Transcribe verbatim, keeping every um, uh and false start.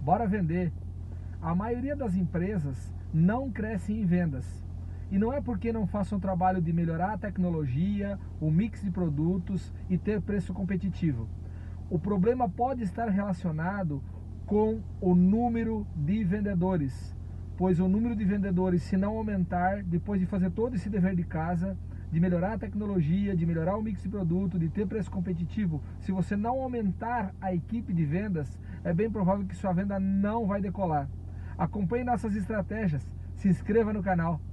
bora vender. A maioria das empresas não crescem em vendas. E não é porque não façam o trabalho de melhorar a tecnologia, o mix de produtos e ter preço competitivo. O problema pode estar relacionado com o número de vendedores, pois o número de vendedores, se não aumentar, depois de fazer todo esse dever de casa, de melhorar a tecnologia, de melhorar o mix de produto, de ter preço competitivo, se você não aumentar a equipe de vendas, é bem provável que sua venda não vai decolar. Acompanhe nossas estratégias, se inscreva no canal.